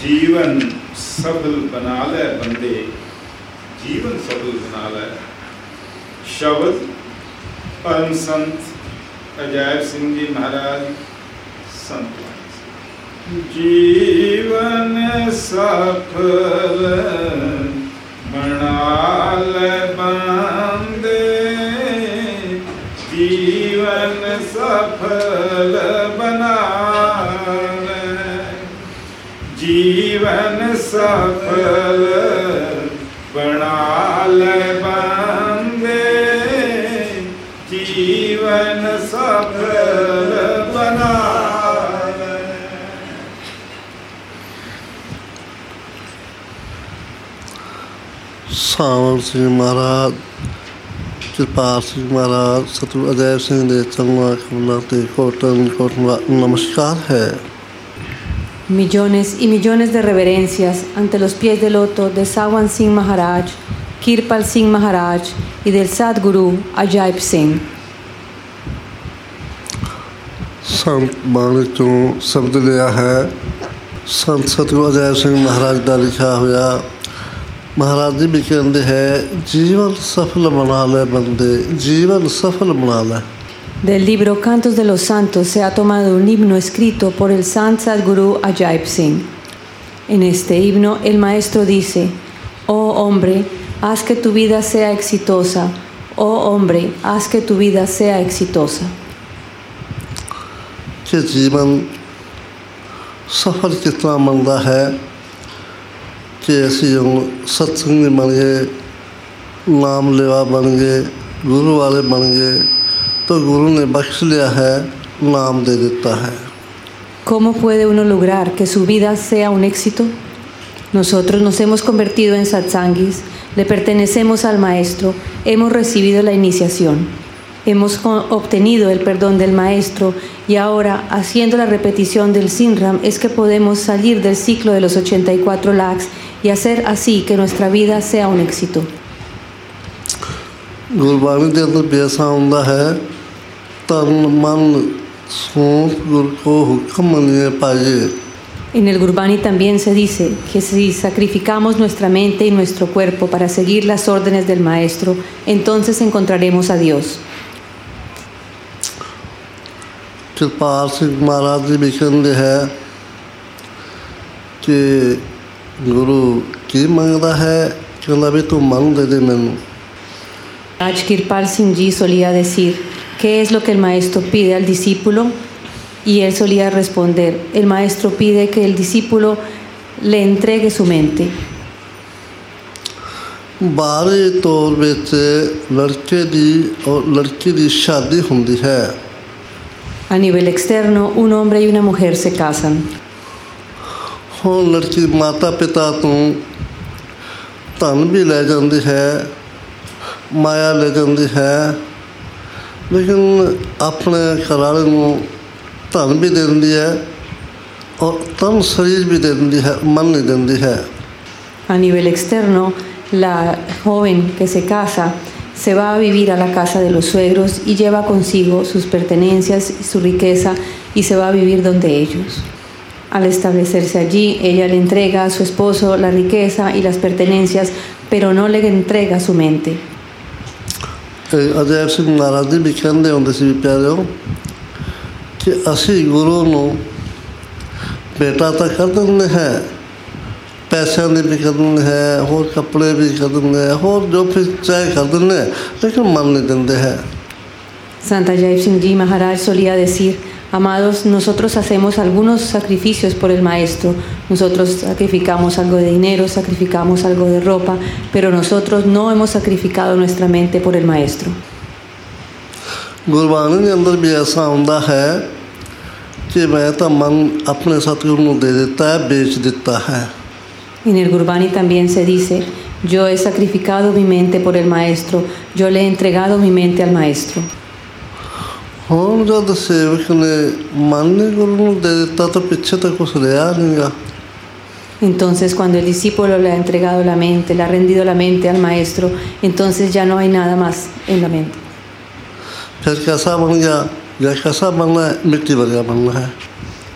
जीवन सफल बना ले बंदे, जीवन सफल बना ले। शब्द परम संत अजैब सिंह जी महाराज संत। जीवन सफल बना ले बंदे, जीवन सफल बना ले, जीवन सफल बना ले बंदे, जीवन सफल बना ले। सावर सिंह महाराज, कृपाल सिंह महाराज, सतगुरु अजैब सिंह de चंगा कमला ते कोटन नमस्कार है। Millones y millones de reverencias ante los pies del loto de Sawan Singh Maharaj, Kirpal Singh Maharaj y del Sadguru Ajaib Singh। संत बाणी चों शब्द लिया है। संत सतगुरु अजैब सिंह महाराज का लिखा हुआ। महाराज जी भी कहते हैं जीवन सफल बना ले बंदे, जीवन सफल बना ले। Del libro Cantos de los Santos se ha tomado un himno escrito por el Sant Sadguru Ajaib Singh. En este himno el maestro dice: oh hombre, haz que tu vida sea exitosa. Oh hombre, haz que tu vida sea exitosa। कि जीवन सफल कितना बनता है कि ऐसी सत्संगी बन गए, नाम लेवा बन गए, गुरु वाले बन गए तो गुरु ने बख्श लिया है, नाम दे देता है। ¿Cómo puede uno lograr que su vida sea un éxito? Nosotros nos hemos convertido en satsangis, le pertenecemos al maestro, hemos recibido la iniciación, hemos obtenido el perdón del maestro y ahora, haciendo la repetición del Sinram, es que podemos salir del ciclo de los 84 lakhs y hacer así que nuestra vida sea un éxito। Gurbani के अंदर भी ऐसा होता है, तन मन सोच गुरु को हुक्म मनिए पाइए। En el Gurbani también se dice que si sacrificamos nuestra mente y nuestro cuerpo para seguir las órdenes del maestro, entonces encontraremos a Dios। कृपाल सिंह महाराज जी भी कहते हैं कि गुरु की मंगता है, कहना भी तू मन दे दे मैनू। Raj Kirpal Singh Ji solía decir: ¿qué es lo que el maestro pide al discípulo? Y él solía responder: el maestro pide que el discípulo le entregue su mente। बाहरी तौर ਵਿੱਚ लड़के दी और लड़की दी शादी ਹੁੰਦੀ है। A nivel externo, un hombre y una mujer se casan। ਹੁਣ लड़की माता पिता ਤੋਂ ਧਨ ਵੀ ਲੈ ਜਾਂਦੀ ਹੈ, ਮਾਇਆ ਲੈ ਜਾਂਦੀ ਹੈ, ਲੇਕਿਨ ਆਪਣੇ ਘਰਵਾਲੇ ਨੂੰ ਧਨ ਵੀ ਦੇ ਦਿੰਦੀ ਹੈ ਔਰ ਤਨ ਸਰੀਰ ਵੀ ਦੇ ਦਿੰਦੀ ਹੈ, ਮਨ ਨਹੀਂ ਦਿੰਦੀ ਹੈ। A nivel externo, la joven que se casa se va a vivir a la casa de los suegros y lleva consigo sus pertenencias y su riqueza y se va a vivir donde ellos. Al establecerse allí, ella le entrega a su esposo la riqueza y las pertenencias, pero no le entrega su mente। Ajaib ਸਿੰਘ ਮਹਾਰਾਜ ਜੀ ਵੀ ਕਹਿੰਦੇ ਹੁੰਦੇ ਸੀ ਪਿਆਰਿਓ ਕਿ ਅਸੀਂ ਗੁਰੂ ਨੂੰ ਬੇਟਾ ਤਾਂ ਕਰ ਦਿੰਦੇ ਹੈ, ਪੈਸਿਆਂ ਦੀ ਵੀ ਕਰ ਦਿੰਦੇ ਹੈ, ਹੋਰ ਕੱਪੜੇ ਵੀ ਕਰ ਦਿੰਦੇ ਹੈ, ਹੋਰ ਜੋ ਫਿਰ ਚਾਹੇ ਕਰ ਦਿੰਦੇ ਹੈ, ਲੇਕਿਨ ਮਨ ਨਹੀਂ ਦਿੰਦੇ ਹੈ। Sant Ajaib Singh Ji Maharaj solía decir: amados, nosotros hacemos algunos sacrificios por el maestro, nosotros sacrificamos algo de dinero, sacrificamos algo de ropa, pero nosotros no hemos sacrificado nuestra mente por el maestro। Gurbani ਦੇ ਅੰਦਰ ਵੀ ਐਸਾ ਹੁੰਦਾ ਹੈ ਕਿ ਮੈਂ ਤਾਂ ਮਨ ਆਪਣੇ ਸਤਿਗੁਰੂ ਨੂੰ ਦੇ ਦਿੱਤਾ ਹੈ, ਵੇਚ ਦਿੱਤਾ ਹੈ। En el Gurbani también se dice: yo he sacrificado mi mente por el maestro, yo le he entregado mi mente al maestro। ਹੁਣ ਜਦ ਸੇਵਕ ਨੇ ਮਨ ਨੇ ਗੁਰੂ ਨੂੰ ਦੇ ਦਿੱਤਾ ਤਾਂ ਪਿੱਛੇ ਤਾਂ ਕੁਛ ਰਿਹਾ ਨਹੀਂਗਾ। Entonces, cuando el discípulo le ha entregado la mente, le ha rendido la mente al maestro, entonces ya no hay nada más en la mente। फिर कैसा बन गया या कैसा बनना है, मिट्टी वर्गा बनना है।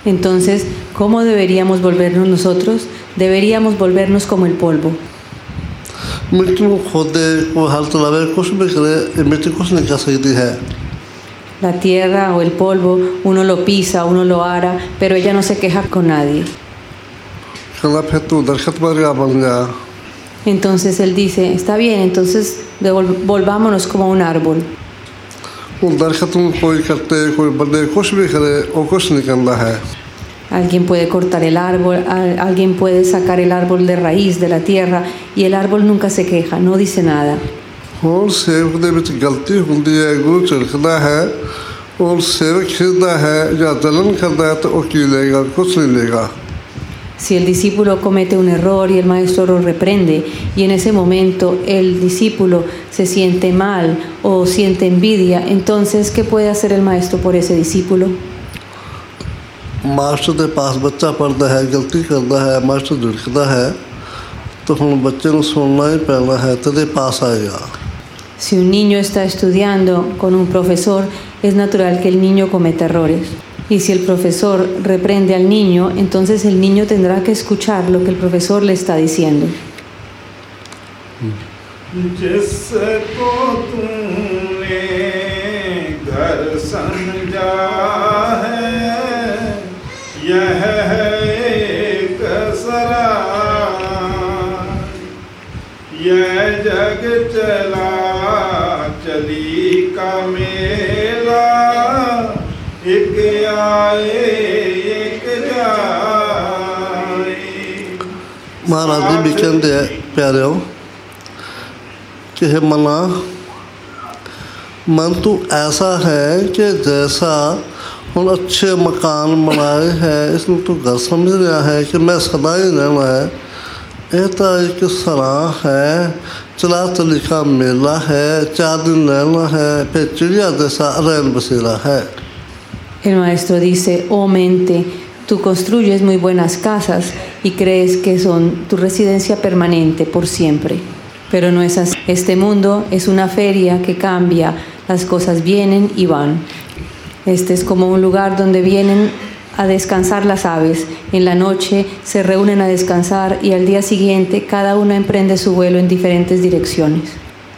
Entonces, ¿cómo deberíamos volvernos nosotros? Deberíamos volvernos como el polvo. मिट्टी को खोदे कोई हल चलावे कुछ भी करे ये मिट्टी कुछ नहीं कर सकती है। La tierra o el polvo, uno lo pisa, uno lo ara, pero ella no se queja con nadie. कहना फिर तू दरख्त पर क्या बन गया। Entonces él dice, está bien, entonces volvámonos como un árbol. वो दरख्त में कोई करते कोई बंदे कुछ भी करे वो कुछ नहीं करना है। Alguien puede cortar el árbol, alguien puede sacar el árbol de raíz de la tierra y el árbol nunca se queja, no dice nada. और सेवक दे विच गलती होंदी है गुरु झिड़कदा है और सेवक खिसदा है या जलन करदा है तो वो की लेगा कुछ नहीं लेगा। Si el discípulo comete un error y el maestro lo reprende y en ese momento el discípulo se siente mal o siente envidia, entonces ¿qué puede hacer el maestro por ese discípulo? Master के पास बच्चा पढ़ता है गलती करता है मास्टर झिड़कदा है तो हुण बच्चे नूं सुनना ही पैना है तेरे पास आएगा। Si un niño está estudiando con un profesor, es natural que el niño cometa errores. Y si el profesor reprende al niño, entonces el niño tendrá que escuchar lo que el profesor le está diciendo. जिसको तूने घर समझा है यह है एक सराय यह जग चला चली का मेला एक आए एक जाए। महाराज जी भी कहते हैं प्यारे कि हे मना मन तू ऐसा है कि जैसा हम अच्छे मकान बनाए हैं इसमें तू घर समझ रहा है कि मैं सदा ही रहना है। यह तो एक सराह है चला चली का मेला है 4 दिन रहना है फिर चिड़िया जैसा रैन बसेरा है। El maestro dice, oh mente, tú construyes muy buenas casas y crees que son tu residencia permanente por siempre. Pero no es así. Este mundo es una feria que cambia, las cosas vienen y van. Este es como un lugar donde vienen a descansar las aves. En la noche se reúnen a descansar y al día siguiente cada una emprende su vuelo en diferentes direcciones.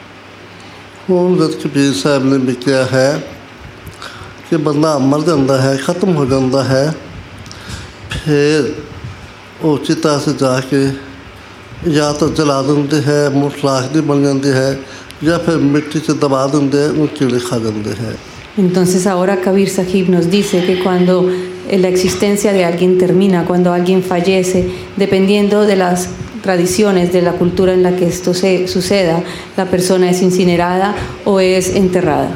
Kabir साहब ने भी किया है कि बंदा मर जाता है ख़त्म हो जाता है फिर वो चिता से जाके या तो जला देते हैं मुँह राख बन जाती है या फिर मिट्टी से दबा देते हैं उन कीड़े खा जाते हैं। Entonces ahora Kabir Sahib nos dice que cuando la existencia de alguien termina, cuando alguien fallece, dependiendo de las tradiciones de la cultura en la que esto suceda, la persona es incinerada o es enterrada.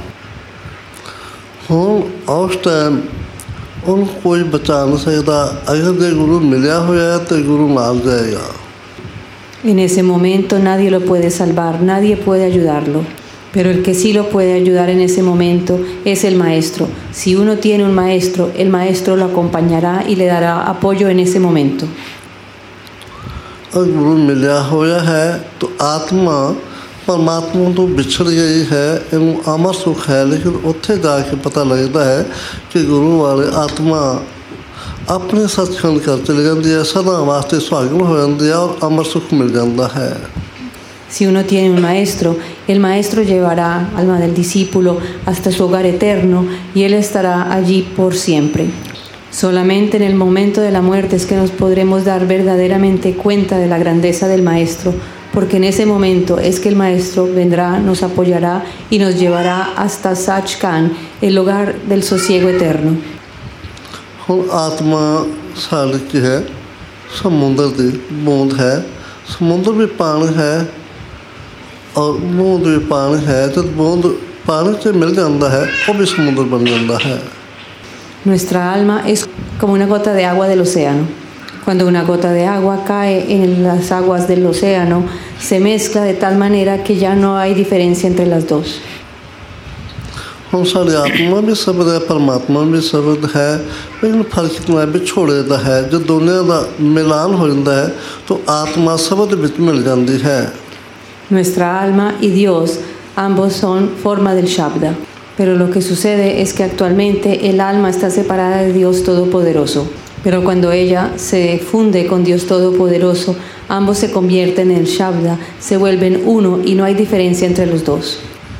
उस time उनको कोई बचा नहीं सकता अगर जो गुरु मिलया हुआ है तो गुरु नाल जाएगा। En ese momento nadie lo puede salvar, nadie puede ayudarlo. Pero el que sí lo puede ayudar en ese momento es el maestro. Si uno tiene un maestro, el maestro lo acompañará y le dará apoyo en ese momento. अगर गुरु मिलया हुआ है तो आत्मा परमात्मा तो बिछड़ गई है एवं अमर सुख है लेकिन उत्थे जाके पता लगता है कि गुरु वाले आत्मा अपने सचखंड कर चली जाती है सदा वास्ते सुहागन हो जाती है और अमर सुख मिल जाता है। Si uno tiene un maestro, el maestro llevará alma del discípulo hasta su hogar eterno y él estará allí por siempre. Solamente en el momento de la muerte es que nos podremos dar verdaderamente cuenta de la grandeza del maestro, porque en ese momento es que el maestro vendrá, nos apoyará y nos llevará hasta Sachkhand, el hogar del sosiego eterno. आत्मा साड़ी की है समुद्र की बूंद है समुद्र भी पानी है और बूंद भी पानी है जब बूंद पानी से मिल जाता है वो भी समुद्र बन जाता है। Nuestra alma es como una gota de agua del océano. Cuando una gota de agua cae en las aguas del océano, se mezcla de tal manera que ya no hay diferencia entre las dos. हम सारी आत्मा भी शब्द है परमात्मा भी शब्द है लेकिन फर्क इतना भी छोड़ देता है जो दोनों का मिलान हो जाता है तो आत्मा शब्द भी मिल जाती है। Nuestra alma y Dios ambos son forma del Shabda. Pero lo que sucede es que actualmente el alma está separada de Dios Todopoderoso. Pero cuando ella se funde con Dios Todopoderoso, ambos se convierten en el Shabda, se vuelven uno y no hay diferencia entre los dos.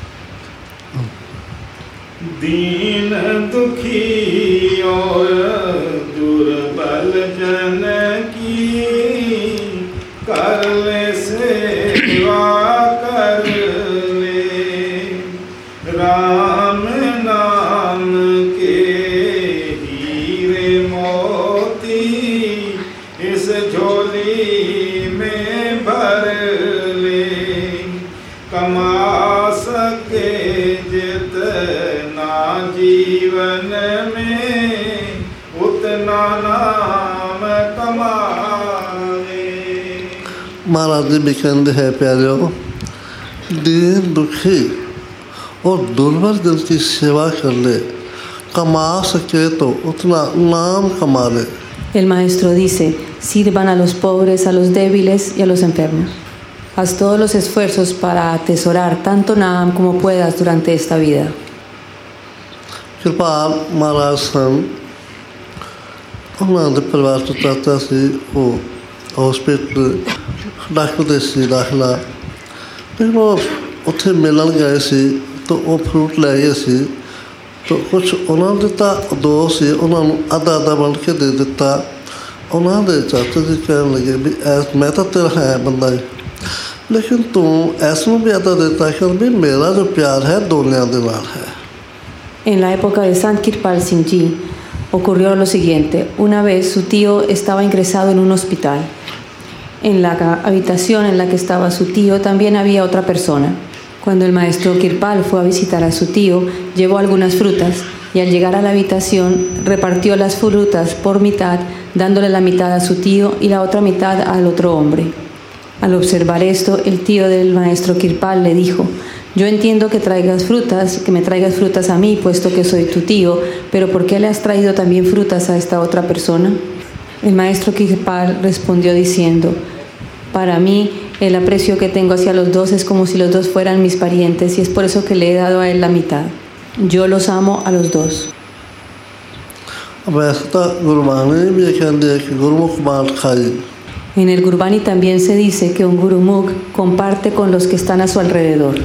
दीन दुखी और दुर्बल जन की कर ले सेवा कर ले राम नाम के हीरे मोती इस झोली में भर ले कमा सके जितना जीवन में उतना नाम कमावे। महाराज जी भी कहते हैं प्यारे, दीन दुखी और दुर्बल जन की सेवा कर ले, कमा सके तो उतना नाम कमा ले। El maestro dice, sirvan a los pobres, a los débiles y a los enfermos. Haz todos los esfuerzos para atesorar tanto Naam como puedas durante esta vida. कृपाल महाराज सन ਉਹਨਾਂ ਦੇ ਪਰਿਵਾਰ ਤੋਂ ਚਾਹਤਾ ਸੀ ਉਹ ਹਸਪੀਟਲ ਡਾਕਟਰ ਦੇ ਸੀ ਦਾਖਲਾ, ਫਿਰ ਉਹ ਉੱਥੇ ਮਿਲਣ ਗਏ ਸੀ ਤਾਂ ਉਹ ਫਰੂਟ ਲੈ ਗਏ ਸੀ ਤਾਂ ਕੁਛ ਉਹਨਾਂ ਨੂੰ ਦਿੱਤਾ, ਦੋ ਸੀ ਉਹਨਾਂ ਨੂੰ ਅੱਧਾ ਅੱਧਾ ਬਣ ਕੇ ਦੇ ਦਿੱਤਾ। ਉਹਨਾਂ ਦੇ ਚਾਚਾ ਜੀ ਕਹਿਣ ਲੱਗੇ ਵੀ ਮੈਂ ਤਾਂ ਤੇਰਾ ਹੈ ਬੰਦਾ, ਲੇਕਿਨ ਤੂੰ ਇਸ ਨੂੰ ਵੀ ਅੱਧਾ ਦਿੱਤਾ ਕਰ ਵੀ ਮੇਰਾ ਜੋ ਪਿਆਰ ਹੈ ਦੋਨਿਆਂ ਦੇ ਨਾਲ ਹੈ। En la época de Sant Kirpal Singh Ji ocurrió lo siguiente. Una vez su tío estaba ingresado en un hospital. En la habitación en la que estaba su tío también había otra persona. Cuando el maestro Kirpal fue a visitar a su tío, llevó algunas frutas y al llegar a la habitación repartió las frutas por mitad, dándole la mitad a su tío y la otra mitad al otro hombre. Al observar esto, el tío del maestro Kirpal le dijo: yo entiendo que me traigas frutas a mí, puesto que soy tu tío, pero ¿por qué le has traído también frutas a esta otra persona? El maestro Kirpal respondió diciendo: para mí, el aprecio que tengo hacia los dos es como si los dos fueran mis parientes y es por eso que le he dado a él la mitad. Yo los amo a los dos. En el Gurbani también se dice que un Gurumukh comparte con los que están a su alrededor.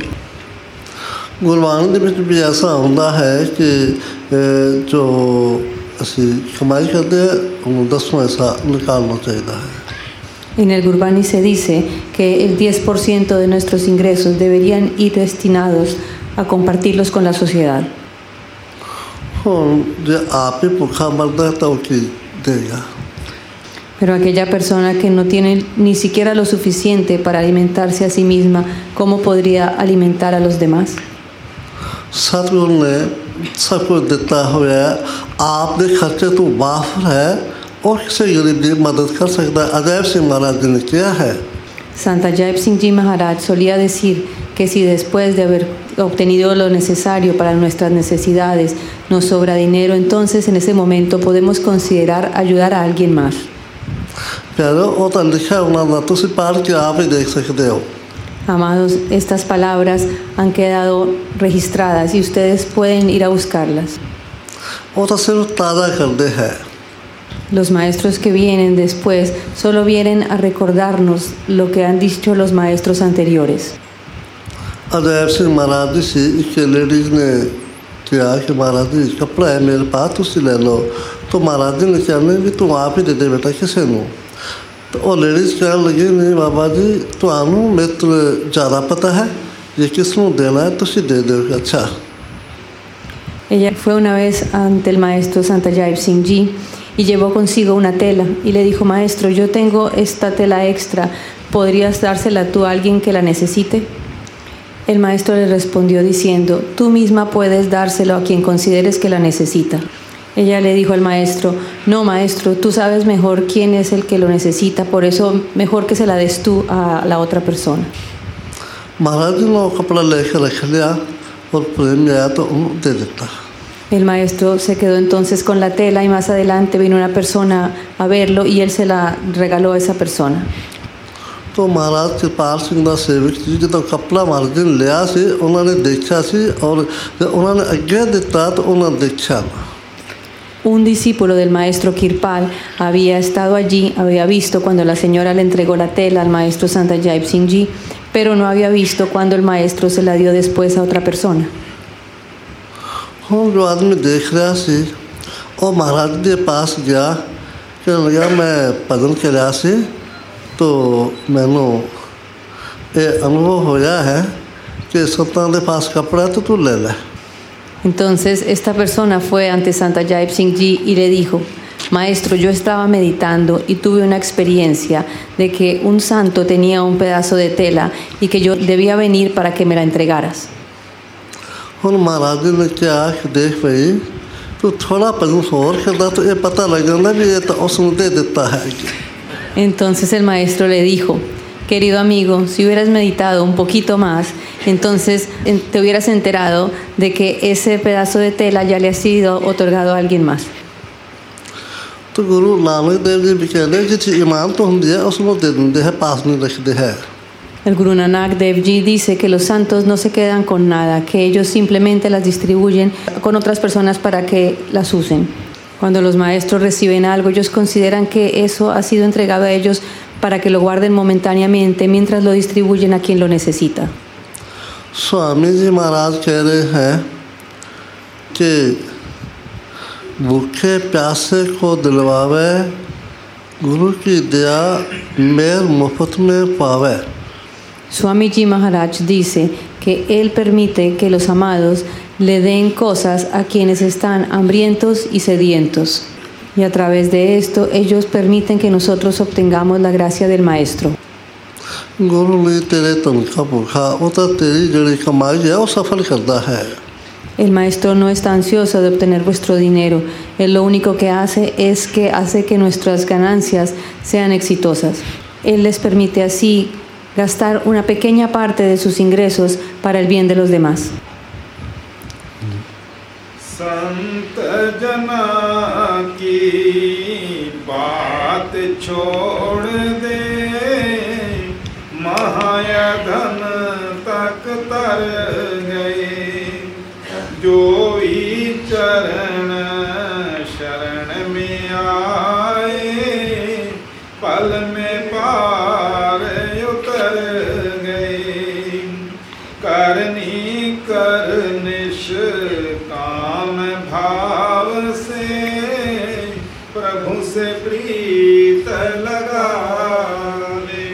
Gurbani ਦੇ ਵਿੱਚ ਵੀ ਐਸਾ ਹੁੰਦਾ ਹੈ ਕਿ ਜੋ ਅਸੀਂ ਕਮਾਈ ਕਰਦੇ ਹਾਂ ਉਹਨੂੰ 10ਵਾਂ ਹਿੱਸਾ ਨਿਕਾਲਣਾ ਚਾਹੀਦਾ ਹੈ। En el Gurbani se dice que el 10% de nuestros ingresos deberían ir destinados a compartirlos con la sociedad. ਹੁਣ ਜੇ ਆਪ ਹੀ ਭੁੱਖਾ ਮਰਦਾ ਤਾਂ ਉਹ ਕੀ ਦੇਗਾ? Pero aquella persona que no tiene ni siquiera lo suficiente para alimentarse a sí misma, ¿cómo podría alimentar a los demás? सतगुरु ने सब कुछ दिता हुआ आपके खर्चे तो वाफर है और किसी गरीब की मदद कर सकता है। अजैब सिंह महाराज जी ने किया है। Sant Ajayb Singh Ji Maharaj solía decir que si después de haber obtenido lo necesario para nuestras necesidades nos sobra dinero, entonces en ese momento podemos considerar ayudar a alguien más. प्यारो वो तो लिखा है उन्होंने, तुम पढ़ के आप ही देख सकते हो। Amados, estas palabras han quedado registradas y ustedes pueden ir a buscarlas. वो तो सिर्फ ताज़ा कर दे है। Los maestros que vienen después solo vienen a recordarnos lo que han dicho los maestros anteriores. Ajaib सिंह महाराज जी से एक लेडीज ने किया कि महाराज जी कपड़ा है मेरे पास, तुम ले लो। तो महाराज जी ने कहने भी तुम आप ही दे दे बेटा किसी को। तो वो लेडीज कहने लगी नहीं बाबा जी तुहानू मेरे तो ज़्यादा पता है ये किसको देना है, तुम दे दो। अच्छा। Ella fue una vez ante el maestro Sant Ajayb Singh Ji y llevó consigo una tela y le dijo: maestro, yo tengo esta tela extra, ¿podrías dársela tú a alguien que la necesite? El maestro le respondió diciendo: tú misma puedes dárselo a quien consideres que la necesita. Ella le dijo al maestro: no maestro, tú sabes mejor quién es el que lo necesita, por eso mejor que se la des tú a la otra persona. महाराज जी ने कपड़ा लेकर रख लिया और प्रेम में आया तो उन्होंने दे देता। El maestro se quedó entonces con la tela y más adelante vino una persona a verlo y él se la regaló a esa persona. तो महाराज कृपाल सिंह ਦਾ ਸੇਵਕ ਜੀ ਜਦੋਂ ਕਪੜਾ ਮਾਰਜਨ ਲਿਆ ਸੀ ਉਹਨਾਂ ਨੇ ਦੇਖਿਆ ਸੀ ਔਰ ਉਹਨਾਂ ਨੇ ਅੱਗੇ ਦਿੱਤਾ ਤਾਂ ਉਹਨਾਂ ਦੇਖਿਆ ਨਾ। Un discípulo del maestro Kirpal había estado allí, había visto cuando la señora le entregó la tela al maestro Santayaip Singh Ji, pero no había visto cuando el maestro se la dio después a otra persona. ਹੁਣ ਜੋ ਆਦਮੀ ਦੇਖ ਰਿਹਾ ਸੀ ਉਹ ਮਹਾਰਾਜ ਦੇ ਪਾਸ ਗਿਆ ਕਿ ਲਗਾ ਮੈਂ ਭਜਨ ਕਰਿਆ ਸੀ तो मैनू ये अनुभव होया है कि संतां दे पास कपड़ा तो तू ले ले। Entonces esta persona fue ante Santayaip Singh Ji y le dijo: Maestro, yo estaba meditando y tuve una experiencia de que un santo tenía un pedazo de tela y que yo debía venir para que me la entregaras. हुण महाराज जी ने क्या कि देख भाई तू थोड़ा भजन होर करदा तो ये पता लग जांदा भी ये तो उसने दे दिता है। Entonces el maestro le dijo: querido amigo, si hubieras meditado un poquito más, entonces te hubieras enterado de que ese pedazo de tela ya le ha sido otorgado a alguien más. तो गुरु नानक देव जी भी कहते हैं जिस ईमान तो होंदी है उसमें दे दिंदे है पास नहीं रखते हैं। El Guru Nanak Dev Ji dice que los santos no se quedan con nada, que ellos simplemente las distribuyen con otras personas para que las usen. Cuando los maestros reciben algo, ellos consideran que eso ha sido entregado a ellos para que lo guarden momentáneamente mientras lo distribuyen a quien lo necesita. Swami जी महाराज कह रहे हैं कि भूखे प्यासे को दिलवावे गुरु की दया मेर मुफ्त में पावे। Swami Ji Maharaj dice que él permite que los amados le den cosas a quienes están hambrientos y sedientos. Y a través de esto, ellos permiten que nosotros obtengamos la gracia del Maestro. गुरु ने तेरे तन का भूखा वो तो तेरी जड़ी कमाई है वो सफल करता है। El Maestro no está ansioso de obtener vuestro dinero. Él lo único que hace que nuestras ganancias sean exitosas. Él les permite así gastar una pequeña parte de sus ingresos para el bien de los demás. संत जना की बात छोड़ दे महायधन तक तर गए जो ही चरण शरण में आए पल में पार उतर गए करनी कर निष्काम भाव से प्रभु से प्रीत लगा ले।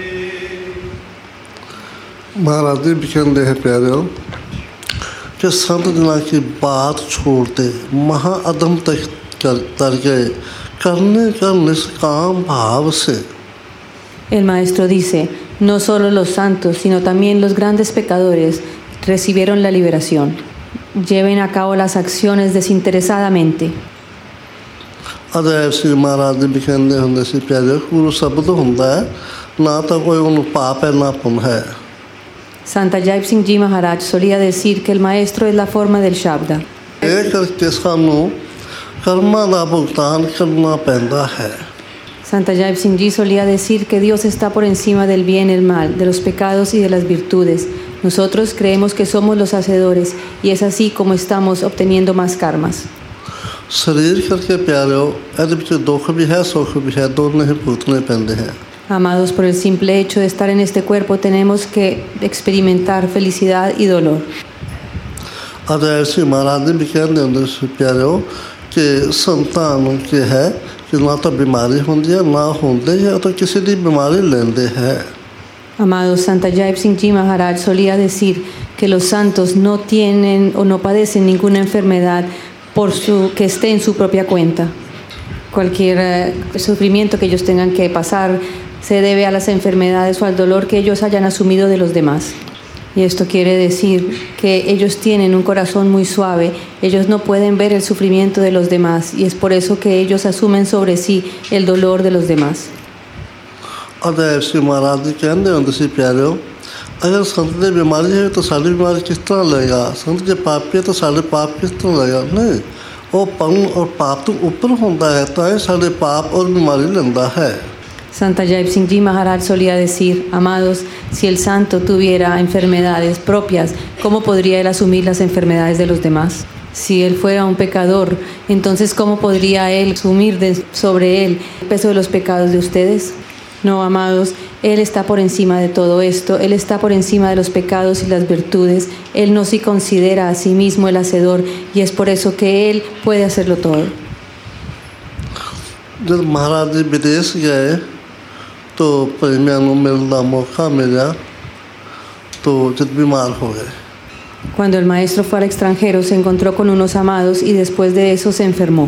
महाराज जी भी कहते हैं प्यारे कि संत जना की बात छोड़ते महाअदम तक तर गए करने का निष्काम भाव से। El Maestro dice: no solo los santos, sino también los grandes pecadores recibieron la liberación. Lleven a cabo las acciones desinteresadamente. Ajay श्री महाराज जी भी कहते होंगे सी प्यारे गुरु शब्द होंदा है ना तो कोई उन्हें पाप है ना पुण्य है। Santayaip Singh Ji Maharaj solía decir que el Maestro es la forma del Shabda. ਇਹ ਕਰਕੇ ਸਾਨੂੰ ਕਰਮਾਂ ਦਾ ਭੁਗਤਾਨ ਕਰਨਾ ਪੈਂਦਾ ਹੈ। Santayaip Singh Ji solía decir que Dios está por encima del bien y el mal, de los pecados y de las virtudes. Nosotros creemos que somos los hacedores y es así como estamos obteniendo más karmas. शरीर करके प्यारो ਇਹਦੇ ਵਿੱਚ ਦੁੱਖ ਵੀ ਹੈ ਸੁੱਖ ਵੀ ਹੈ ਦੋਨੋਂ ਹੀ ਭੁਗਤਣੇ ਪੈਂਦੇ ਹੈ। Amados, por el simple hecho de estar en este cuerpo tenemos que experimentar felicidad y dolor. Ajay श्री महाराज जी भी कहते होंगे सी प्यारो कि संतां ਨੂੰ ਕੀ ਹੈ कि ना तो बीमारी होंदी है ना होंदे है तो किसी की बीमारी लेंदे है। Amados, Santayaip Singh Ji Maharaj solía decir que los santos no tienen o no padecen ninguna enfermedad que esté en su propia cuenta. Cualquier sufrimiento que ellos tengan que pasar se debe a las enfermedades o al dolor que ellos hayan asumido de los demás. Y esto quiere decir que ellos tienen un corazón muy suave, ellos no pueden ver el sufrimiento de los demás y es por eso que ellos asumen sobre sí el dolor de los demás. Ajay श्री महाराज जी कहते होंगे सी प्यारो अगर संत की बीमारी है तो साड़ी बीमारी किस तरह लेगा संत के पापी है तो साढ़े पाप किस तरह लेगा नहीं वो पुण्य और पाप तो ऊपर होता है तो साढ़े पाप और बीमारी लेंदा है। Santa Jai Singh Ji Maharaj solía decir: amados, si el santo tuviera enfermedades propias, ¿cómo podría él asumir las enfermedades de los demás? Si él fuera un pecador, entonces ¿cómo podría él asumir sobre él el peso de los pecados de ustedes? No, amados, Él está por encima de todo esto. Él está por encima de los pecados y las virtudes. Él no se considera a sí mismo el hacedor, y es por eso que Él puede hacerlo todo. जब महाराज जी विदेश गए तो प्रेमियों को मिलना मौका मिला तो जब बीमार हो गए. Cuando el maestro fue al extranjero, se encontró con unos amados y después de eso se enfermó.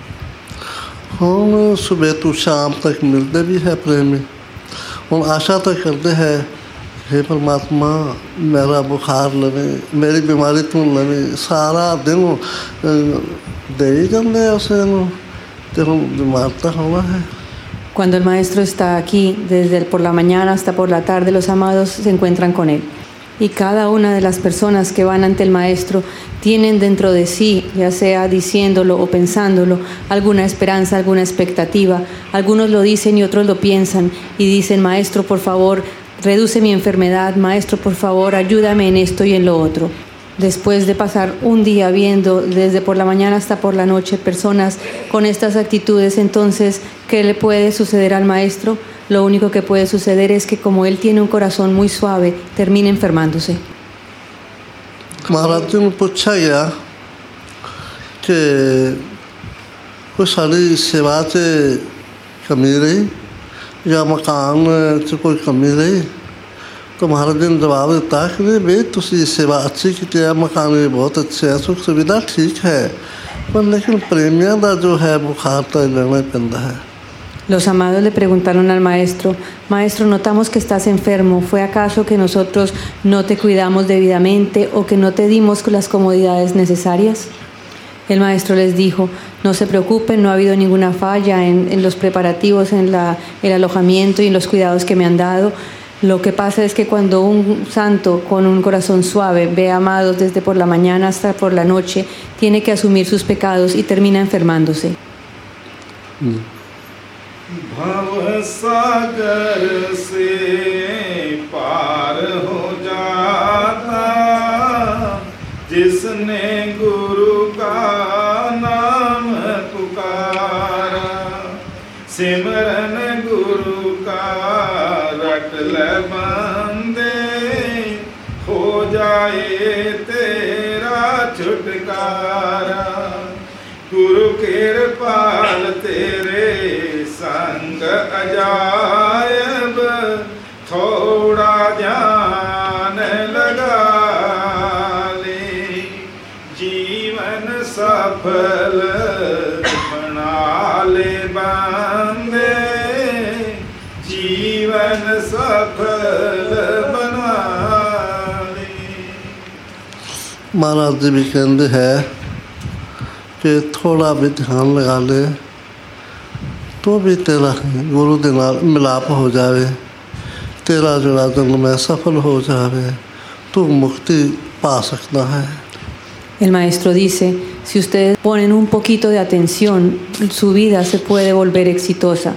हम सुबह तो शाम तक मिलते भी है प्रेमी और आशा तक करते हैं हे परमात्मा मेरा बुखार लगे मेरी बीमारी तुम लगे सारा दिन दे ही जाते हैं उसे तेरे बीमार तक हुआ है. Cuando el maestro está aquí, desde por la mañana hasta por la tarde, los amados se encuentran con él. Y cada una de las personas que van ante el maestro tienen dentro de sí, ya sea diciéndolo o pensándolo, alguna esperanza, alguna expectativa. Algunos lo dicen y otros lo piensan y dicen: maestro, por favor, reduce mi enfermedad, maestro, por favor, ayúdame en esto y en lo otro. Después de pasar un día viendo desde por la mañana hasta por la noche personas con estas actitudes, entonces, ¿qué le puede suceder al maestro? Lo único que puede suceder es que, como él tiene un corazón muy suave, termina enfermándose. महाराज जी ने पूछा गया कि कोई सारी सेवा से कमी रही या मकान से कोई कमी रही तो महाराज जी ने जवाब दिता कि नहीं भाई तुसी सेवा अच्छी की है मकान भी बहुत अच्छे हैं सुख सुविधा ठीक है पर लेकिन प्रेमियों का जो है बुखार तो लेना पैंदा है. Los amados le preguntaron al maestro: maestro, notamos que estás enfermo. ¿Fue acaso que nosotros no te cuidamos debidamente o que no te dimos las comodidades necesarias? El maestro les dijo: no se preocupen, no ha habido ninguna falla en los preparativos, en el alojamiento y en los cuidados que me han dado. Lo que pasa es que cuando un santo con un corazón suave ve a amados desde por la mañana hasta por la noche, tiene que asumir sus pecados y termina enfermándose. भव सागर से पार हो जाता जिसने गुरु का नाम पुकारा सिमरन गुरु का रट ले बंदे हो जाए तेरा छुटकारा गुरु कृपाल तेरे संग अजायब थोड़ा ध्यान लगा ले जीवन सफल बना ले बंदे जीवन सफल बना ले. महाराज जी भी कहते हैं कि थोड़ा भी ध्यान लगा ले तो भी तेरा गुरु के नाल मिलाप हो जाए तेरा जोड़ा जन्म में सफल हो जाए तो मुक्ति पा सकता है. El maestro dice: si ustedes ponen un poquito de atención, su vida se puede volver exitosa.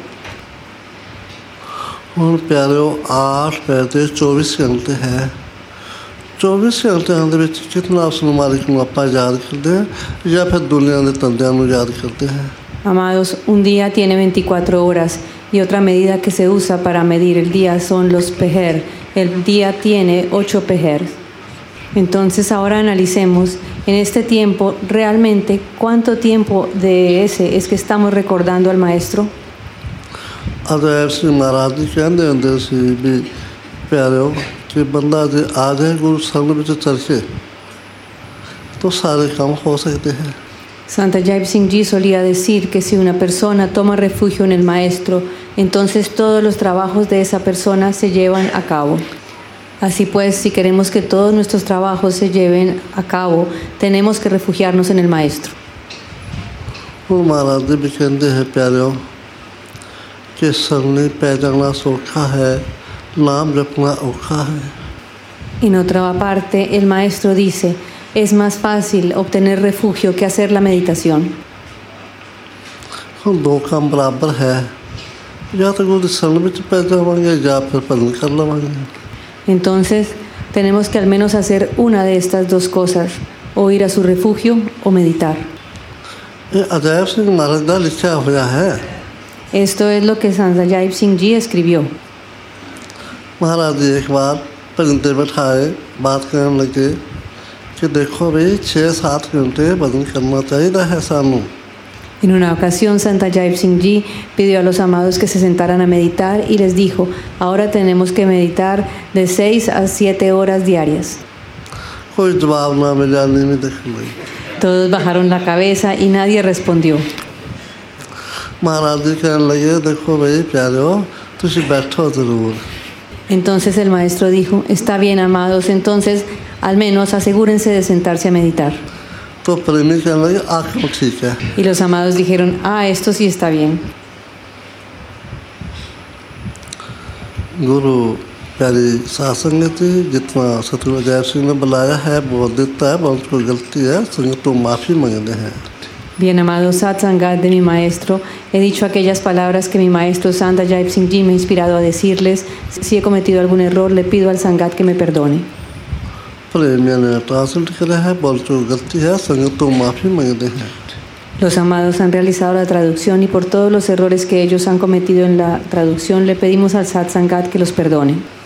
और प्यारे 8 पैसे 24 घंटे है 24 घंटे ਦੇ ਵਿੱਚ कितना उस मालिक ਨੂੰ ਆਪਾਂ याद करते हैं या फिर दुनिया के तंदियां ਨੂੰ याद करते हैं. Amados, un día tiene 24 horas y otra medida que se usa para medir el día son los pejer. El día tiene 8 pejer. Entonces ahora analicemos en este tiempo realmente cuánto tiempo de ese es que estamos recordando al maestro. Ajay सिंह महाराज जी कहते होंगे सी भी प्यारे कि बंदा जे आ जाए गुरु संग में चल के तो सारे काम हो सकते हैं. Santa Jai Singh Ji solía decir que si una persona toma refugio en el maestro, entonces todos los trabajos de esa persona se llevan a cabo. Así pues, si queremos que todos nuestros trabajos se lleven a cabo, tenemos que refugiarnos en el maestro. महाराज जी भी कहते हैं प्यारे कि सरनी पै जाना सौखा है नाम जपना औखा है. En otra parte, el maestro dice: es más fácil obtener refugio que hacer la meditación. दो काम बराबर है ਜਾਂ ਤਾਂ ਗੁਰੂ ਦੀ ਸੰਗਤ ਵਿੱਚ ਪੈ ਜਾਵਾਂਗੇ ਜਾਂ ਫਿਰ ਭਜਨ ਕਰ ਲਵਾਂਗੇ। Entonces, tenemos que al menos hacer una de estas dos cosas, o ir a su refugio o meditar. ਇਹ ਅਜਾਇਬ ਸਿੰਘ ਮਹਾਰਾਜ ਦਾ ਲਿਖਿਆ ਹੋਇਆ ਹੈ। Esto es lo que Sanjay Singh Ji escribió. महाराज जी एक बार भजन पे बैठाए, बात करने लगे कि देखो भाई 6-7 घंटे भजन करना चाहिए है सानू। En una ocasión, Santa Jai Singh Ji pidió a los amados que se sentaran a meditar y les dijo, ahora tenemos que meditar de 6 a 7 horas diarias. कोई जवाब ना मिला, नहीं देख ली। Todos bajaron la cabeza y nadie respondió. महाराज जी कहने लगे देखो भाई प्यारो तुसी बैठो जरूर। Entonces el maestro dijo, está bien, amados, entonces al menos asegúrense de sentarse a meditar. तो प्रेमी कहने लगे आंखों ठीक है। Y los amados dijeron, esto sí está bien. गुरु प्यारी साध संगत जी, जितना सतगुरु अजैब सिंह ने बुलाया है बोल देता है, बहुत कोई गलती है संगत तो माफ़ी मांगते हैं। Bien, amado Satsangat de mi maestro, he dicho aquellas palabras que mi maestro Santa Jai Singh Ji me ha inspirado a decirles. Si he cometido algún error, le pido al Sangat que me perdone. प्रेमियों ने ट्रांसलेट किया है, बहुत कोई गलती है संगत तो माफ़ी मांगते हैं। Los amados han realizado la traducción y por todos los errores que ellos han cometido en la traducción le pedimos al Satsangat que los perdone.